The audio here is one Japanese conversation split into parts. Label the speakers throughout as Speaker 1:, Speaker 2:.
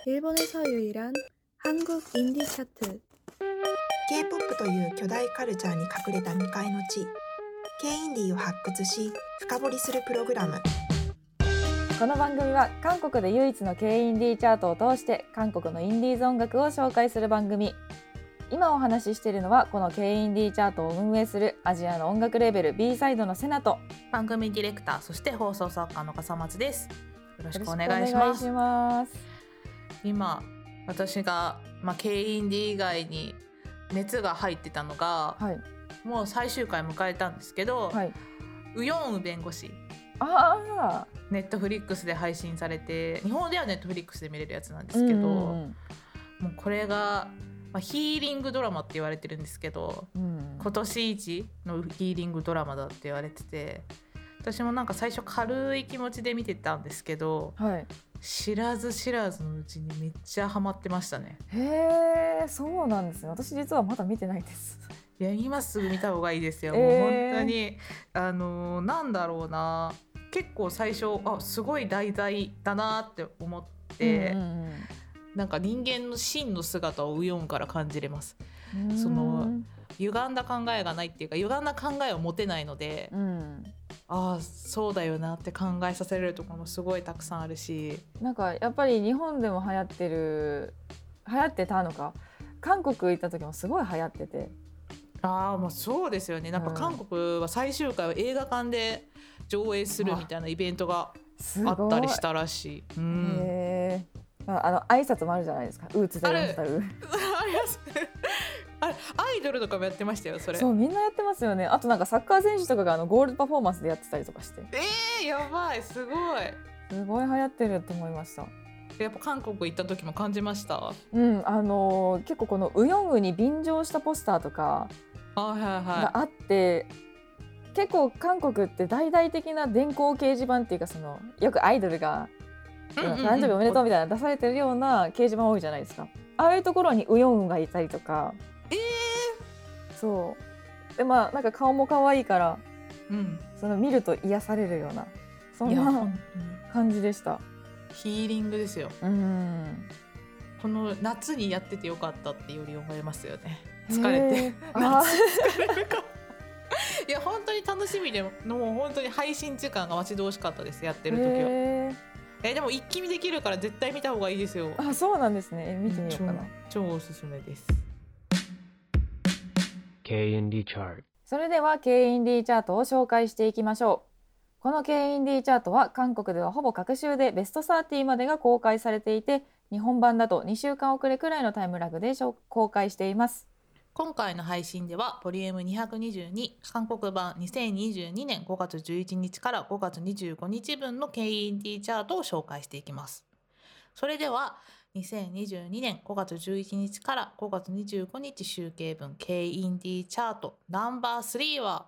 Speaker 1: 일본에서 유일한 한국 인디 차트.
Speaker 2: K-POP という巨大カルチャーに隠れた未開の地 K-INDIE を発掘し深掘りするプログラム。
Speaker 3: この番組は韓国で唯一の K-INDIE チャートを通して韓国のインディーズ音楽を紹介する番組。今お話ししているのはこの K-INDIE チャートを運営するアジアの音楽レーベル B サイドのセナと
Speaker 4: 番組ディレクターそして放送作家の笠松です。よろしくお願いし
Speaker 3: よろ
Speaker 4: ます。
Speaker 3: しくお願いします。
Speaker 4: 今私が、K-INDIE 以外に熱が入ってたのが、
Speaker 3: はい、
Speaker 4: もう最終回迎えたんですけど、
Speaker 3: はい、
Speaker 4: ウヨンウ弁護士、ネットフリックスで配信されて、日本ではネットフリックスで見れるやつなんですけど、もうこれが、ヒーリングドラマって言われてるんですけど、今年一のヒーリングドラマだって言われてて、私もなんか最初軽い気持ちで見てたんですけど、
Speaker 3: はい、
Speaker 4: 知らず知らずのうちにめっちゃハマってましたね。
Speaker 3: へー、そうなんですね。私実はまだ見てないです。
Speaker 4: いや今すぐ見た方がいいですよ、もう本当になんだろうな、結構最初すごい題材だなって思って、なんか人間の真の姿をウヨンから感じれます。その歪んだ考えがないっていうか、歪んだ考えを持てないので、そうだよなって考えさせられるところもすごいたくさんあるし、
Speaker 3: なんかやっぱり日本でも流行ってたのか、韓国行った時もすごい流行ってて、
Speaker 4: そうですよね。なんか韓国は最終回を映画館で上映するみたいなイベントがあったりしたらしい。
Speaker 3: 挨拶もあるじゃないですか。ウーツでやったる。
Speaker 4: アイドルとかもやってましたよ、それ。
Speaker 3: そう、みんなやってますよね。あとなんかサッカー選手とかがゴールパフォーマンスでやってたりとかして。
Speaker 4: やばい、すごい
Speaker 3: 流行ってると思いました。
Speaker 4: やっぱ韓国行った時も感じました。
Speaker 3: 結構このウヨンウに便乗したポスターとかがあって、結構韓国って大々的な電光掲示板っていうか、よくアイドルが誕生日おめでとうみたいな出されてるような掲示板多いじゃないですか。ああいうところにウヨンウがいたりとか、そうで、なんか顔も可愛いから、見ると癒されるような、そんな感じでした。
Speaker 4: ヒーリングですよ。この夏にやっててよかったってより思いますよね。疲れて疲れるかいや本当に楽しみで、もう本当に配信時間が待ち遠しかったです、やってる時は。でも一気見できるから絶対見た方がいいですよ。
Speaker 3: そうなんですね。見てみようかな。
Speaker 4: 超おすすめです。
Speaker 5: K-INDIE チャート。
Speaker 3: それでは K-INDIE チャートを紹介していきましょう。この K-INDIE チャートは韓国ではほぼ各週でベスト30までが公開されていて、日本版だと2週間遅れくらいのタイムラグで公開しています。
Speaker 4: 今回の配信ではボリューム222韓国版2022年5月11日から5月25日分の K-INDIE チャートを紹介していきます。それでは2022年5月11日から5月25日集計分 K-INDIE チャートナンバー3は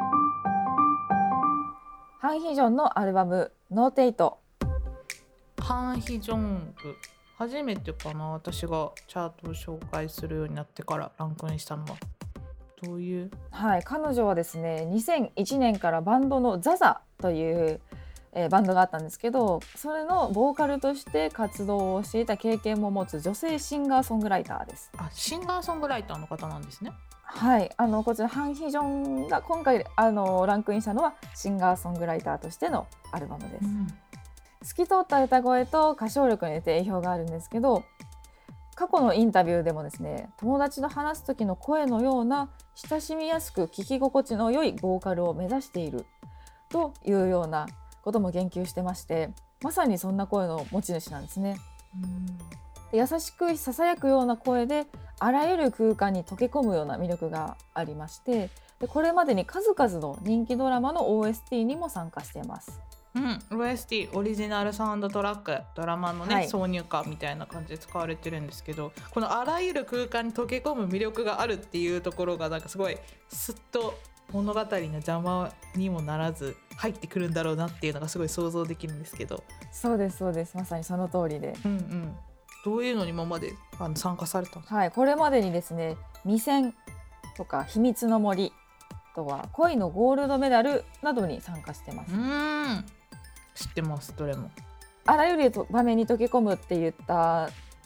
Speaker 3: ハン・ヒジョンのアルバムノーテイト。
Speaker 4: ハン・ヒジョング初めてかな、私がチャートを紹介するようになってからランクインしたのは。どういう？
Speaker 3: 彼女はですね、2001年からバンドのザザというバンドがあったんですけど、それのボーカルとして活動をしていた経験も持つ女性シンガーソングライターです。
Speaker 4: シンガーソングライターの方なんですね。
Speaker 3: こちらハン・ヒジョンが今回ランクインしたのはシンガーソングライターとしてのアルバムです。透き通った歌声と歌唱力に定評があるんですけど、過去のインタビューでもですね、友達と話す時の声のような親しみやすく聞き心地の良いボーカルを目指しているというようなことも言及してまして、まさにそんな声の持ち主なんですね。優しくささやくような声であらゆる空間に溶け込むような魅力がありまして、これまでに数々の人気ドラマの OST にも参加しています。
Speaker 4: OST オリジナルサウンドトラック、ドラマの挿入歌みたいな感じで使われてるんですけど、このあらゆる空間に溶け込む魅力があるっていうところがなんかすごいスッと物語の邪魔にもならず入ってくるんだろうなっていうのがすごい想像できるんですけど。
Speaker 3: そうですそうです、まさにその通りで、
Speaker 4: どういうのに今まで参加されたんですか？
Speaker 3: これまでにですね、未戦とか秘密の森、あとは恋のゴールドメダルなどに参加してます。
Speaker 4: 知ってます、どれも。
Speaker 3: あらゆる場面に溶け込むって言った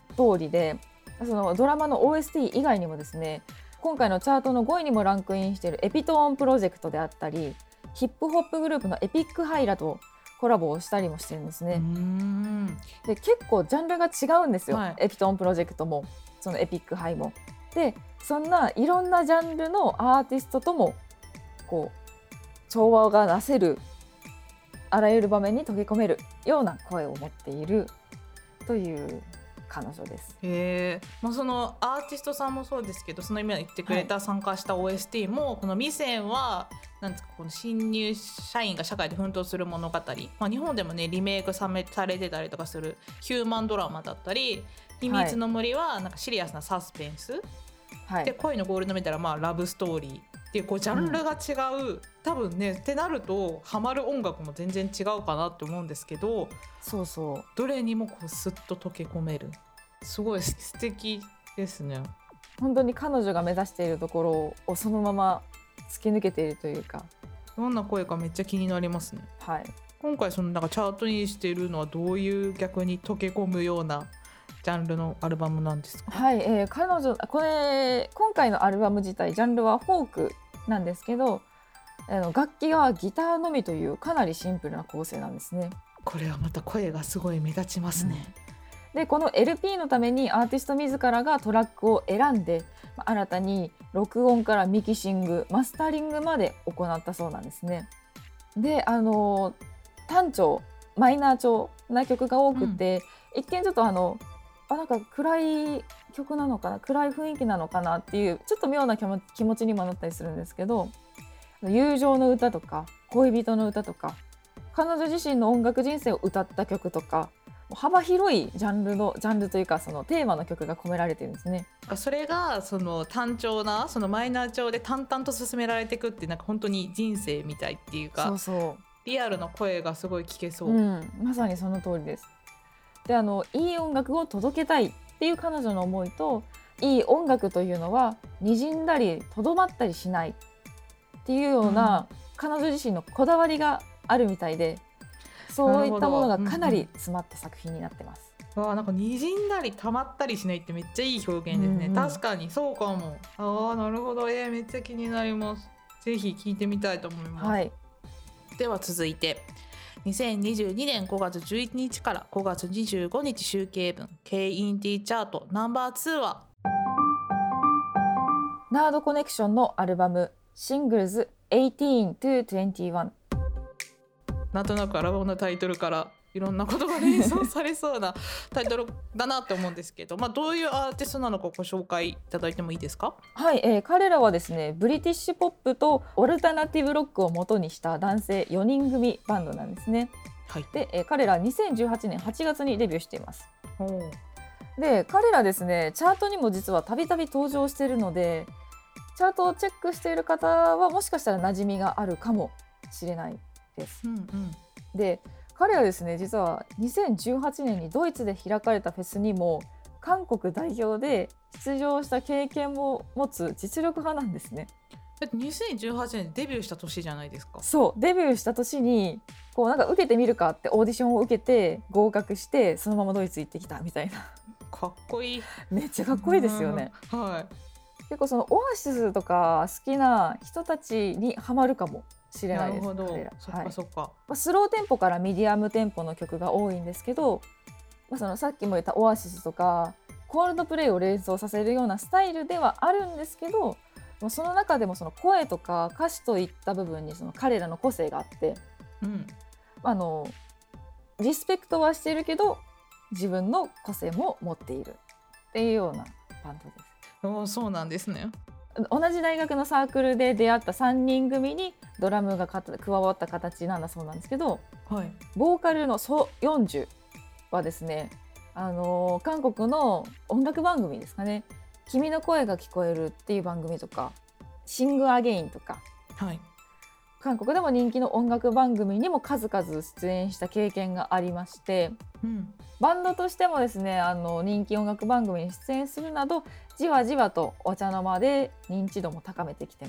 Speaker 3: 通りで、そのドラマの OST 以外にもですね、今回のチャートの5位にもランクインしているエピトーンプロジェクトであったり、ヒップホップグループのエピックハイラとコラボをしたりもしてるんですね。で結構ジャンルが違うんですよ、はい、エピトーンプロジェクトもそのエピックハイも。でそんないろんなジャンルのアーティストともこう調和がなせる、あらゆる場面に溶け込めるような声を持っているという彼女です。
Speaker 4: そのアーティストさんもそうですけど、その今言ってくれた参加した OST も、このミセンはなんですか、この新入社員が社会で奮闘する物語、日本でもねリメイクされてたりとかするヒューマンドラマだったり、秘密の森はなんかシリアスなサスペンス、で恋のゴールドメダルはラブストーリーっていう、ジャンルが違う、多分ねってなるとハマる音楽も全然違うかなって思うんですけど、
Speaker 3: そう
Speaker 4: どれにもこうスッと溶け込める、すごい素敵ですね。
Speaker 3: 本当に彼女が目指しているところをそのまま突き抜けているというか、
Speaker 4: どんな声かめっちゃ気になりますね。今回そのなんかチャートにしているのはどういう逆に溶け込むようなジャンルのアルバムなんですか？
Speaker 3: 彼女今回のアルバム自体ジャンルはフォークなんですけど、楽器はギターのみというかなりシンプルな構成なんですね。
Speaker 4: これはまた声がすごい目立ちますね。
Speaker 3: でこの LP のためにアーティスト自らがトラックを選んで、新たに録音からミキシング、マスタリングまで行ったそうなんですね。で単調マイナー調な曲が多くて、一見ちょっとなんか暗い曲なのかな、暗い雰囲気なのかなっていうちょっと妙な気持ちにもなったりするんですけど、友情の歌とか恋人の歌とか彼女自身の音楽人生を歌った曲とか、幅広いジャンルというかそのテーマの曲が込められてるんですね。
Speaker 4: それがその単調なそのマイナー調で淡々と進められていくって、なんか本当に人生みたいっていうか、リアルな声がすごい聞けそう、
Speaker 3: まさにその通りです。でいい音楽を届けたいっていう彼女の思いと、いい音楽というのは滲んだりとどまったりしないっていうような、彼女自身のこだわりがあるみたいで、そういったものがかなり詰まった作品になってます。
Speaker 4: なんか滲んだり溜まったりしないってめっちゃいい表現ですね、確かにそうかも。なるほど、めっちゃ気になります。ぜひ聞いてみたいと思います、では続いて2022年5月11日から5月25日集計分 K-INDY チャートナンバー2は
Speaker 3: ナードコネクションのアルバムシングルズ18 to 21。
Speaker 4: なんとなくアルバムのタイトルからいろんなことが連想されそうなタイトルだなって思うんですけど、どういうアーティストなのかご紹介いただいてもいいですか？
Speaker 3: 彼らはですね、ブリティッシュポップとオルタナティブロックを元にした男性4人組バンドなんですね。で彼ら2018年8月にデビューしています。で彼らですね、チャートにも実はたびたび登場しているので、チャートをチェックしている方はもしかしたら馴染みがあるかもしれないです。で彼はですね、実は2018年にドイツで開かれたフェスにも韓国代表で出場した経験も持つ実力派なんですね。
Speaker 4: だって2018年デビューした年じゃないですか。
Speaker 3: そうデビューした年になんか受けてみるかってオーディションを受けて合格して、そのままドイツ行ってきたみたいな。
Speaker 4: かっこいい。
Speaker 3: めっちゃかっこいいですよね。結構そのオアシスとか好きな人たちにハマるかもしれないです。
Speaker 4: なるほど、そっか。
Speaker 3: スローテンポからミディアムテンポの曲が多いんですけど、そのさっきも言ったオアシスとかコールドプレイを連想させるようなスタイルではあるんですけど、その中でもその声とか歌詞といった部分にその彼らの個性があって、リスペクトはしているけど自分の個性も持っているっていうようなバンドです。
Speaker 4: そうなんですね。
Speaker 3: 同じ大学のサークルで出会った3人組にドラムが加わった形なんだそうなんですけど、ボーカルのソ・ヨンジュはですね、韓国の音楽番組ですかね、君の声が聞こえるっていう番組とかシングアゲインとか、韓国でも人気の音楽番組にも数々出演した経験がありまして、バンドとしてもですね、人気音楽番組に出演するなどじわじわとお茶の間で認知度も高めてきてます。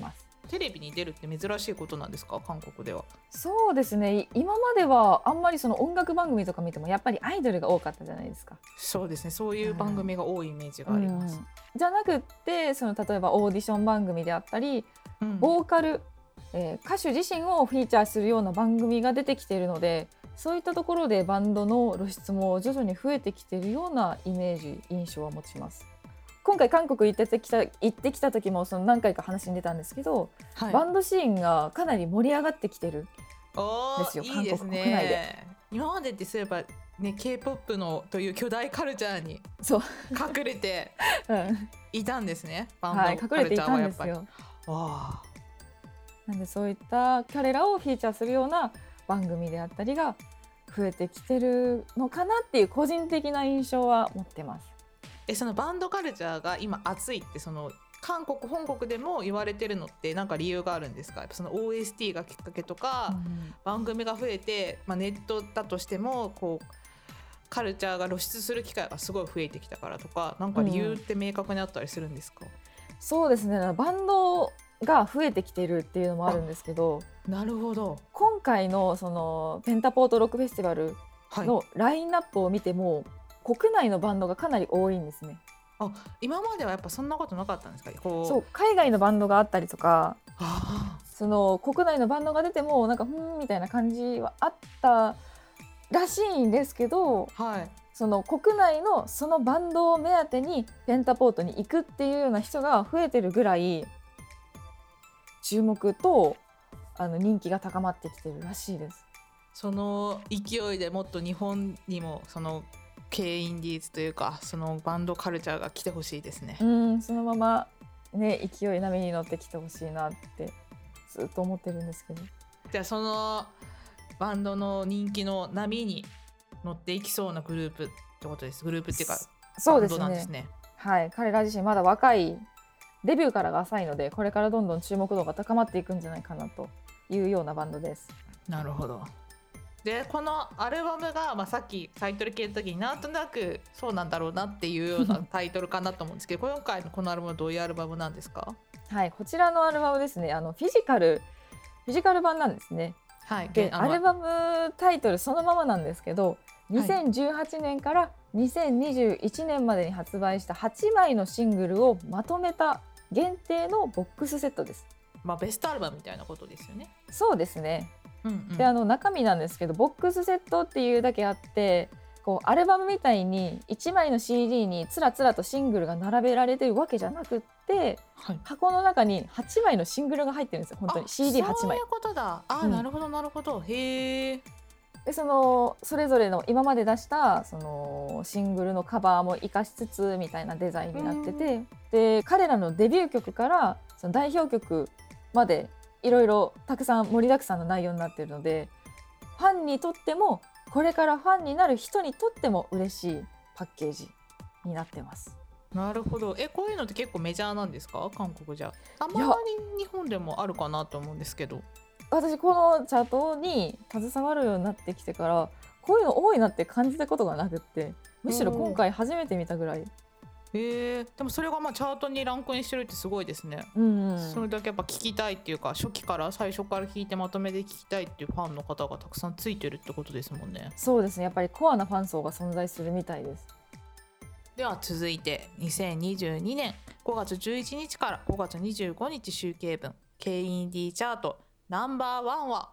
Speaker 4: テレビに出るって珍しいことなんですか、韓国では。
Speaker 3: そうですね、今まではあんまりその音楽番組とか見てもやっぱりアイドルが多かったじゃないですか。
Speaker 4: そうですね、そういう番組が多いイメージがあります。
Speaker 3: じゃなくってその例えばオーディション番組であったり、ボーカル、歌手自身をフィーチャーするような番組が出てきているので、そういったところでバンドの露出も徐々に増えてきているようなイメージ印象は持ちます。今回韓国行ってきた時もその何回か話に出たんですけど、バンドシーンがかなり盛り上がってきてるんですよ、韓国国内で。
Speaker 4: 今までってそういえばね、K-POP のという巨大カルチャーに隠れていたんですね、バンドカルチャーはやっぱり。隠れていたんですよ。なんでそういった彼らをフィーチャーするような番組であったりが増えてきてるのかなっていう個人的な印象は持ってます。そのバンドカルチャーが今熱いってその韓国本国でも言われてるのって何か理由があるんですか？やっぱその OST がきっかけとか、番組が増えて、ネットだとしてもこうカルチャーが露出する機会がすごい増えてきたからとか、なんか理由って明確にあったりするんですか？
Speaker 3: そうですね、バンドが増えてきてるっていうのもあるんですけど、
Speaker 4: なるほど。
Speaker 3: 今回のそのペンタポートロックフェスティバルのラインナップを見ても、国内のバンドがかなり多いんですね。
Speaker 4: 今まではやっぱそんなことなかったんですか？
Speaker 3: そう、海外のバンドがあったりとか、その国内のバンドが出てもなんかみたいな感じはあったらしいんですけど、その国内のそのバンドを目当てにペンタポートに行くっていうような人が増えてるぐらい注目と人気が高まってきてるらしいです。
Speaker 4: その勢いでもっと日本にもそのKインディーズというかそのバンドカルチャーが来てほしいですね。
Speaker 3: そのままね、勢い波に乗ってきてほしいなってずっと思ってるんですけど。
Speaker 4: じゃあそのバンドの人気の波に乗っていきそうなグループってことです。グループっていうかバンドなんですね。
Speaker 3: はい、彼ら自身まだ若い、デビューからが浅いので、これからどんどん注目度が高まっていくんじゃないかなというようなバンドです。
Speaker 4: なるほど。でこのアルバムが、さっきタイトル聞いた時になんとなくそうなんだろうなっていうようなタイトルかなと思うんですけど今回のこのアルバムはどういうアルバムなんですか？
Speaker 3: はい、こちらのアルバムですね、フィジカル版なんですね。でアルバムタイトルそのままなんですけど、2018年から2021年までに発売した8枚のシングルをまとめた限定のボックスセットです。
Speaker 4: ベストアルバムみたいなことですよね。
Speaker 3: そうですね。で中身なんですけど、ボックスセットっていうだけあって、こうアルバムみたいに1枚の CD につらつらとシングルが並べられてるわけじゃなくって、箱の中に8枚のシングルが入ってるんですよ。本当に CD8 枚。
Speaker 4: そういうことだ。なるほどなるほど。へえ。
Speaker 3: でそれぞれの今まで出したそのシングルのカバーも生かしつつみたいなデザインになってて、で彼らのデビュー曲からその代表曲までいろいろたくさん盛りだくさんの内容になっているので、ファンにとってもこれからファンになる人にとっても嬉しいパッケージになってます。
Speaker 4: なるほど。こういうのって結構メジャーなんですか？韓国じゃたまに日本でもあるかなと思うんですけど。
Speaker 3: 私このチャートに携わるようになってきてからこういうの多いなって感じたことがなくって、むしろ今回初めて見たぐらい。
Speaker 4: でもそれがチャートにランクインしてるってすごいですね。それだけやっぱ聞きたいっていうか、最初から聞いてまとめて聞きたいっていうファンの方がたくさんついてるってことですもんね。
Speaker 3: そうですね、やっぱりコアなファン層が存在するみたいです。
Speaker 4: では続いて2022年5月11日から5月25日集計分 K インディーチャートナンバーワンは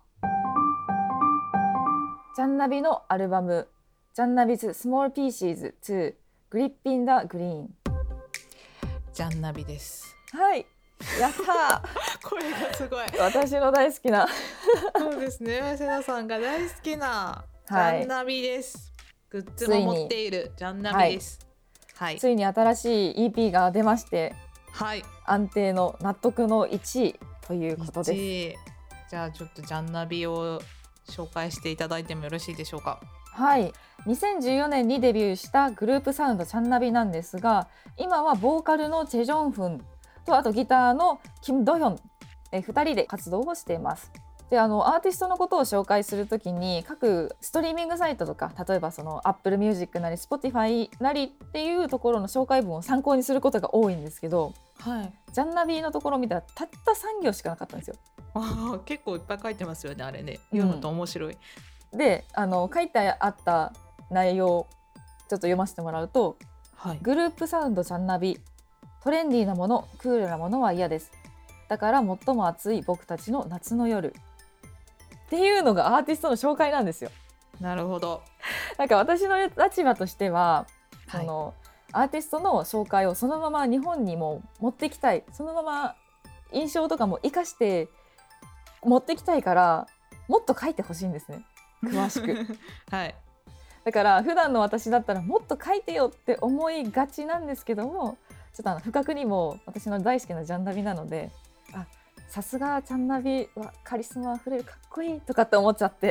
Speaker 3: ジャンナビのアルバムジャンナビズスモールピーシーズ2グリッピンダグリーン。
Speaker 4: ジャンナビです。
Speaker 3: はい、やった
Speaker 4: これがすごい
Speaker 3: 私の大好きな
Speaker 4: そうですね、セナさんが大好きなジャンナビです、グッズも持っているジャンナビです。
Speaker 3: ついに新しい EP が出まして、安定の納得の1位ということです。
Speaker 4: じゃあちょっとジャンナビを紹介していただいてもよろしいでしょうか。
Speaker 3: はい、2014年にデビューしたグループサウンドチャンナビなんですが、今はボーカルのチェジョンフンとあとギターのキム・ドヒョン2人で活動をしています。でアーティストのことを紹介するときに各ストリーミングサイトとか、例えばその Apple Music なり Spotify なりっていうところの紹介文を参考にすることが多いんですけど、
Speaker 4: はい、
Speaker 3: ジャンナビのところを見たらたった3行しかなかったんですよ。
Speaker 4: 結構いっぱい書いてますよねあれね。読むと面白い。
Speaker 3: で書いてあった内容をちょっと読ませてもらうと、
Speaker 4: はい、
Speaker 3: グループサウンドジャンナビ、トレンディーなもの、クールなものは嫌です。だから最も熱い僕たちの夏の夜っていうのがアーティストの紹介なんですよ。
Speaker 4: なるほど。
Speaker 3: なんか私の立場としては、
Speaker 4: はい、
Speaker 3: アーティストの紹介をそのまま日本にも持ってきたい、そのまま印象とかも生かして持ってきたいから、もっと書いてほしいんですね、詳しく
Speaker 4: はい、
Speaker 3: だから普段の私だったらもっと書いてよって思いがちなんですけども、ちょっと不覚にも私の大好きなジャンナビなので、さすがジャンナビはカリスマあふれる、かっこいいとかって思っちゃって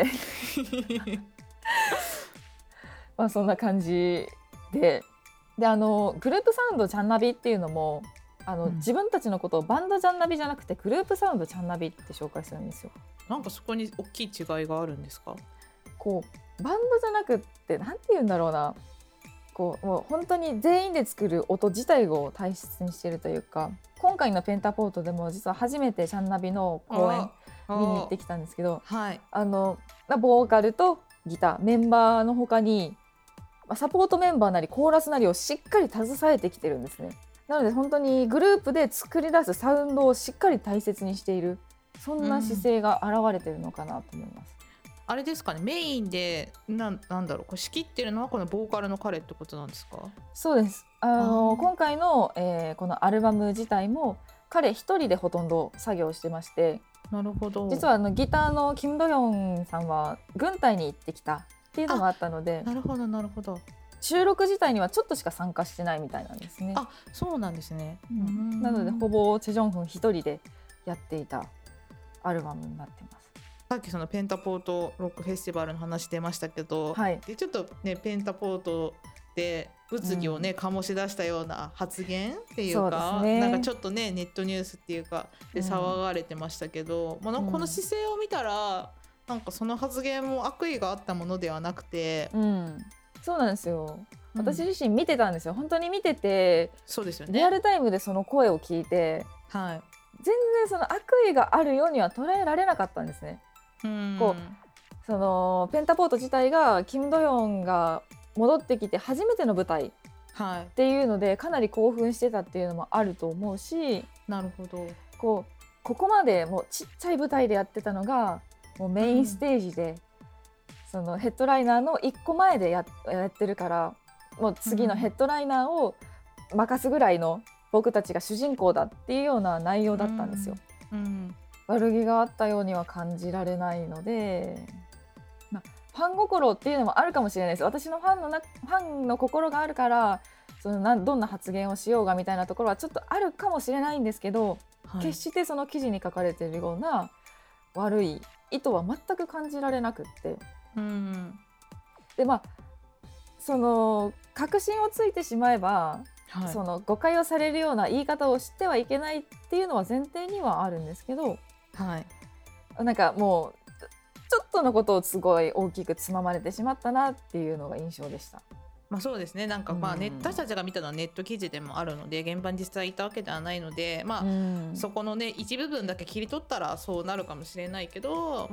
Speaker 3: まあそんな感じで、グループサウンドジャンナビっていうのも自分たちのことをバンドジャンナビじゃなくてグループサウンドジャンナビって紹介するんですよ。
Speaker 4: なんかそこに大きい違いがあるんですか？
Speaker 3: こうバンドじゃなくってなんて言うんだろうな、もう本当に全員で作る音自体を大切にしているというか、今回のペンタポートでも実は初めてジャンナビの公演見に行ってきたんですけど、
Speaker 4: はい、
Speaker 3: ボーカルとギターメンバーの他にサポートメンバーなりコーラスなりをしっかり携えてきてるんですね。なので本当にグループで作り出すサウンドをしっかり大切にしている、そんな姿勢が現れてるのかなと思います。
Speaker 4: あれですかね、メインでなんだろう、これ仕切ってるのはこのボーカルの彼ってことなんですか？
Speaker 3: そうです。今回の、このアルバム自体も彼一人でほとんど作業してまして、
Speaker 4: なるほど。
Speaker 3: 実はギターのキム・ドヨンさんは軍隊に行ってきたっていうのがあったので、
Speaker 4: なるほどなるほど。
Speaker 3: 収録自体にはちょっとしか参加してないみたいなんですね。
Speaker 4: そうなんですね。
Speaker 3: なのでほぼチェジョンフン一人でやっていたアルバムになってます。
Speaker 4: さっきそのペンタポートロックフェスティバルの話出ましたけど、
Speaker 3: はい、
Speaker 4: でちょっとねペンタポートで物議をね、醸し出したような発言っていうか、なんかちょっとねネットニュースっていうかで騒がれてましたけど、この姿勢を見たらなんかその発言も悪意があったものではなくて、
Speaker 3: そうなんですよ。私自身見てたんですよ。本当に見てて、
Speaker 4: そうですよね。
Speaker 3: リアルタイムでその声を聞いて、
Speaker 4: はい、
Speaker 3: 全然その悪意があるようには捉えられなかったんですね。そのペンタポート自体がキム・ドヨンが戻ってきて初めての舞台っていうので、かなり興奮してたっていうのもあると思うし、
Speaker 4: なるほど。
Speaker 3: ここまでもうちっちゃい舞台でやってたのがもうメインステージで、そのヘッドライナーの1個前でやってるから、もう次のヘッドライナーを任すぐらいの僕たちが主人公だっていうような内容だったんですよ。悪気があったようには感じられないので、ファン心っていうのもあるかもしれないです。私のファンの心があるからどんな発言をしようがみたいなところはちょっとあるかもしれないんですけど、決してその記事に書かれているような悪い意図は全く感じられなくって、でその確信をついてしまえば、その誤解をされるような言い方をしてはいけないっていうのは前提にはあるんですけど、なんかもうちょっとのことをすごい大きくつままれてしまったなっていうのが印象でした。
Speaker 4: そうですね。なんか私たちが見たのはネット記事でもあるので、現場に実際いたわけではないので、そこのね一部分だけ切り取ったらそうなるかもしれないけど、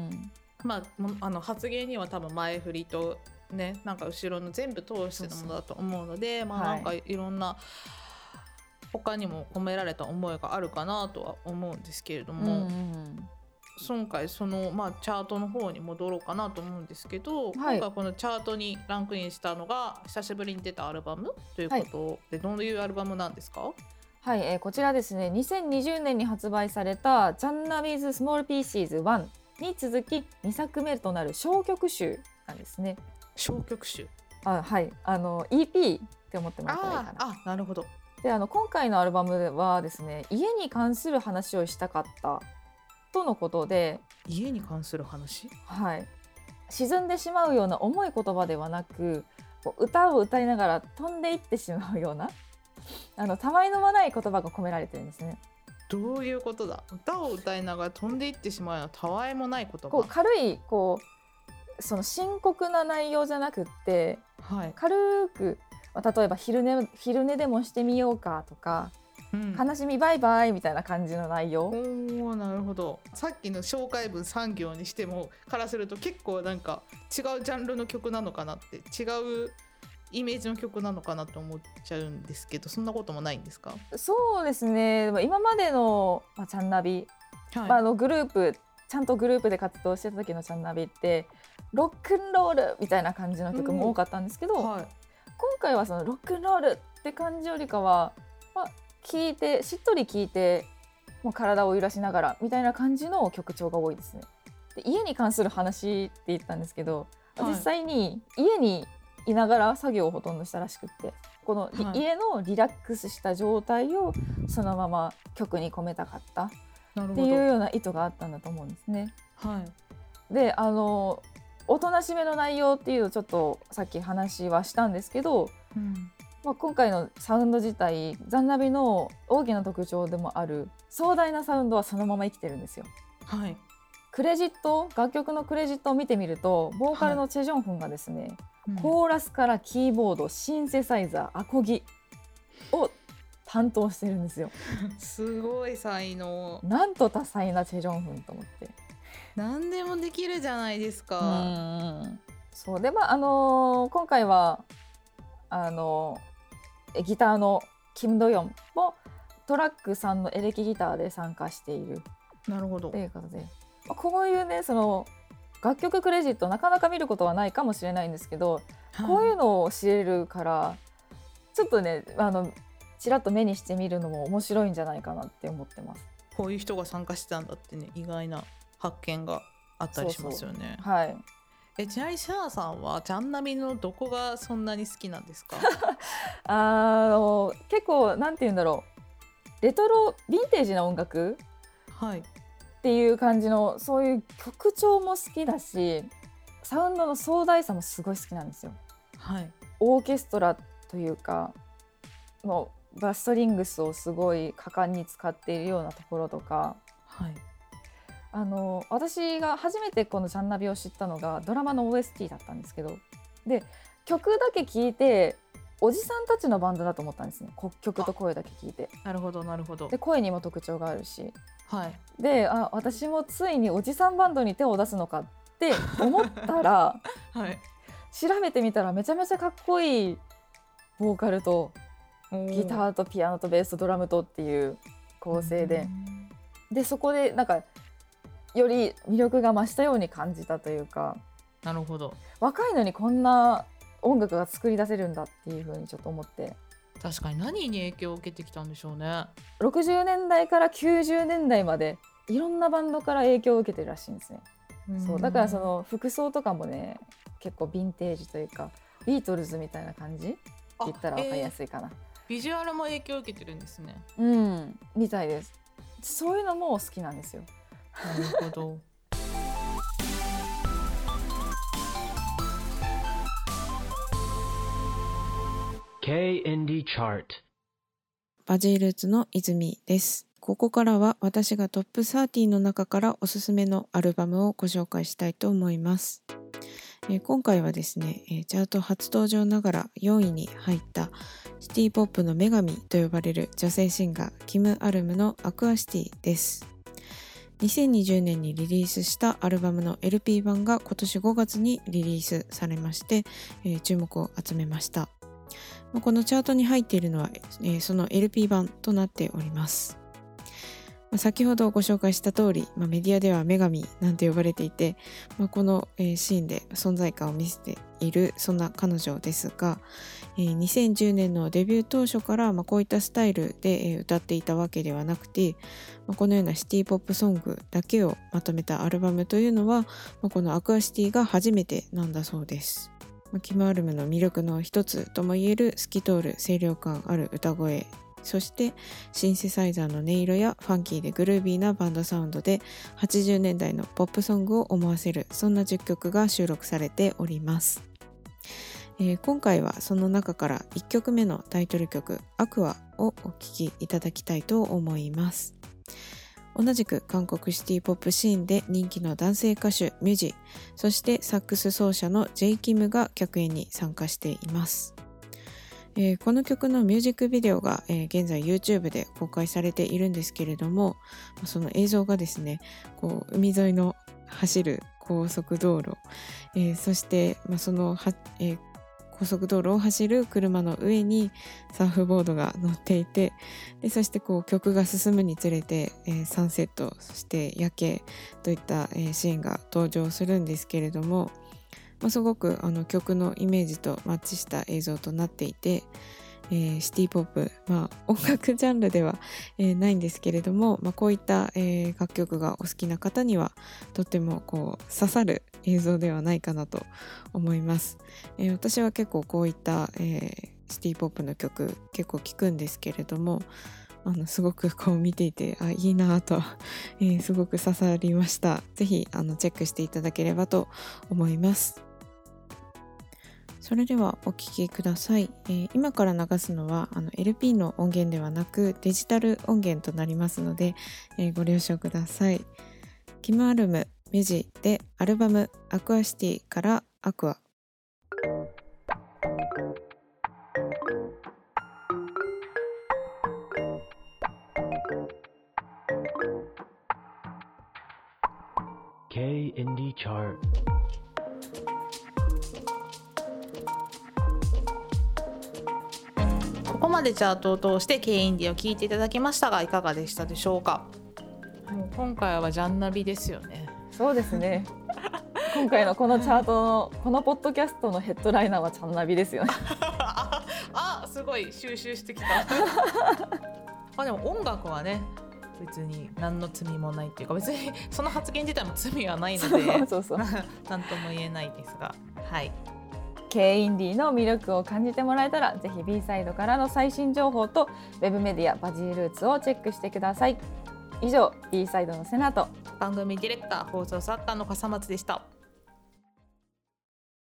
Speaker 4: 発言には多分前振りとね、なんか後ろの全部通してのものだと思うので、なんかいろんな他にも込められた思いがあるかなとは思うんですけれども、今回その、チャートの方に戻ろうかなと思うんですけど、今回このチャートにランクインしたのが久しぶりに出たアルバムということで、どういうアルバムなんですか？
Speaker 3: こちらですね、2020年に発売されたジャンナビーズスモールピーシーズ1に続き2作目となる小曲集なんですね。
Speaker 4: 小曲集、
Speaker 3: EP って思ってもらったらいいかな。
Speaker 4: なるほど。
Speaker 3: で今回のアルバムはですね、家に関する話をしたかったとのことで、
Speaker 4: 家に関する話、
Speaker 3: 沈んでしまうような重い言葉ではなく、歌を歌いながら飛んでいってしまうようなたわいのない言葉が込められてるんですね。
Speaker 4: どういうことだ？歌を歌いながら飛んでいってしまうようなたわいもない言葉、
Speaker 3: 軽いその深刻な内容じゃなくって、軽く例えば昼寝でもしてみようかとか、 悲しみバイバイみたいな感じの内容。
Speaker 4: なるほど。さっきの紹介文3行にしてもからすると結構なんか違うジャンルの曲なのかなって、違うイメージの曲なのかなと思っちゃうんですけど、そんなこともないんですか？
Speaker 3: そうですね、今までの、チャンナビ、グループちゃんとグループで活動してた時のチャンナビってロックンロールみたいな感じの曲も多かったんですけど、今回はそのロックンロールって感じよりかは、聞いてしっとり聞いてもう体を揺らしながらみたいな感じの曲調が多いですね。で家に関する話って言ったんですけど、実際に家にいながら作業をほとんどしたらしくって、この、家のリラックスした状態をそのまま曲に込めたかったっていうような意図があったんだと思うんですね。でおとなしめの内容っていうのをちょっとさっき話はしたんですけど、今回のサウンド自体ザンナビの大きな特徴でもある壮大なサウンドはそのまま生きてるんですよ。クレジット、楽曲のクレジットを見てみると、ボーカルのチェジョンフンがですね、コーラスからキーボード、シンセサイザー、アコギを担当してるんですよ。
Speaker 4: すごい才能。
Speaker 3: なんと多彩なチェジョンフンと思って。
Speaker 4: 何でもできるじゃないですか。
Speaker 3: そうで、今回はギターのキム・ドヨンもトラック3のエレキギターで参加している。
Speaker 4: なるほど。
Speaker 3: ということで、こういうね、その楽曲クレジットなかなか見ることはないかもしれないんですけど、こういうのを知れるからちょっとね、ちらっと目にしてみるのも面白いんじゃないかなって思ってます。
Speaker 4: こういう人が参加してたんだってね、意外な発見があったりしますよね。ちなみにシャナさんはチャンナビのどこがそんなに好きなんですか？
Speaker 3: 結構なんて言うんだろう、レトロヴィンテージな音楽、っていう感じの、そういう曲調も好きだし、サウンドの壮大さもすごい好きなんですよ。オーケストラというかのバストリングスをすごい果敢に使っているようなところとか、私が初めてこのチャンナビを知ったのがドラマの OST だったんですけど、で曲だけ聴いておじさんたちのバンドだと思ったんですね。曲と声だけ聞いて。
Speaker 4: なるほどなるほど。
Speaker 3: で声にも特徴があるし、で私もついにおじさんバンドに手を出すのかって思ったら、調べてみたらめちゃめちゃかっこいいボーカルとギターとピアノとベースとドラムとっていう構成で、そこでなんかより魅力が増したように感じたというか。
Speaker 4: なるほど。
Speaker 3: 若いのにこんな音楽が作り出せるんだっていう風にちょっと思って。
Speaker 4: 確かに何に影響を受けてきたんでしょうね。
Speaker 3: 60年代から90年代までいろんなバンドから影響を受けてるらしいんですね。そうだからその服装とかもね、結構ヴィンテージというかビートルズみたいな感じって言ったら分かりやすいかな。
Speaker 4: ビジュアルも影響を受けてるんですね。
Speaker 3: みたいです。そういうのも好きなんですよ。
Speaker 4: なるほど。
Speaker 5: K-Indie Chart。
Speaker 6: バジールーツの泉です。ここからは私がトップ30の中からおすすめのアルバムをご紹介したいと思います。今回はですね、チャート初登場ながら4位に入ったシティポップの女神と呼ばれる女性シンガーキム・アルムのアクアシティです。2020年にリリースしたアルバムの LP 版が今年5月にリリースされまして、注目を集めました。このチャートに入っているのは、その LP 版となっております。先ほどご紹介した通り、メディアでは女神なんて呼ばれていて、このシーンで存在感を見せているそんな彼女ですが、2010年のデビュー当初からこういったスタイルで歌っていたわけではなくて、このようなシティポップソングだけをまとめたアルバムというのは、このアクアシティが初めてなんだそうです。キム・アルムの魅力の一つともいえる透き通る清涼感ある歌声、そしてシンセサイザーの音色やファンキーでグルービーなバンドサウンドで80年代のポップソングを思わせる、そんな10曲が収録されております。今回はその中から1曲目のタイトル曲アクアをお聴きいただきたいと思います。同じく韓国シティポップシーンで人気の男性歌手ミュジ、そしてサックス奏者のジェイ・キムが客演に参加しています。 この曲のミュージックビデオが、現在 YouTube で公開されているんですけれども、その映像がですね、こう海沿いの走る高速道路、そして、その高速道路を走る車の上にサーフボードが乗っていて、でそしてこう曲が進むにつれて、サンセット、そして夜景といった、シーンが登場するんですけれども、すごく曲のイメージとマッチした映像となっていて、シティポップ、音楽ジャンルでは、ないんですけれども、こういった、楽曲がお好きな方にはとってもこう刺さる映像ではないかなと思います。私は結構こういった、シティポップの曲結構聴くんですけれども、すごくこう見ていていいなと、すごく刺さりました。ぜひチェックしていただければと思います。それではお聴きください。今から流すのはLP の音源ではなくデジタル音源となりますので、ご了承ください。キムアルムメジでアルバムアクアシティからアクア。
Speaker 5: K-Indie Chart。
Speaker 4: ここまでチャートを通して K インディを聞いていただきましたが、いかがでしたでしょうか。もう今回はジャンナビですよね。
Speaker 3: そうですね。今回のこのチャートのこのポッドキャストのヘッドライナーはチャンナビですよね。
Speaker 4: すごい収集してきた。でも音楽はね、別に何の罪もないっていうか、別にその発言自体も罪はないので
Speaker 3: そう
Speaker 4: なんとも言えないですが、はい。
Speaker 3: K インディの魅力を感じてもらえたら、ぜひ B サイドからの最新情報とウェブメディアバジールーツをチェックしてください。以上 B サイドのセナと
Speaker 4: 番組ディレクター放送作家の笠松でした。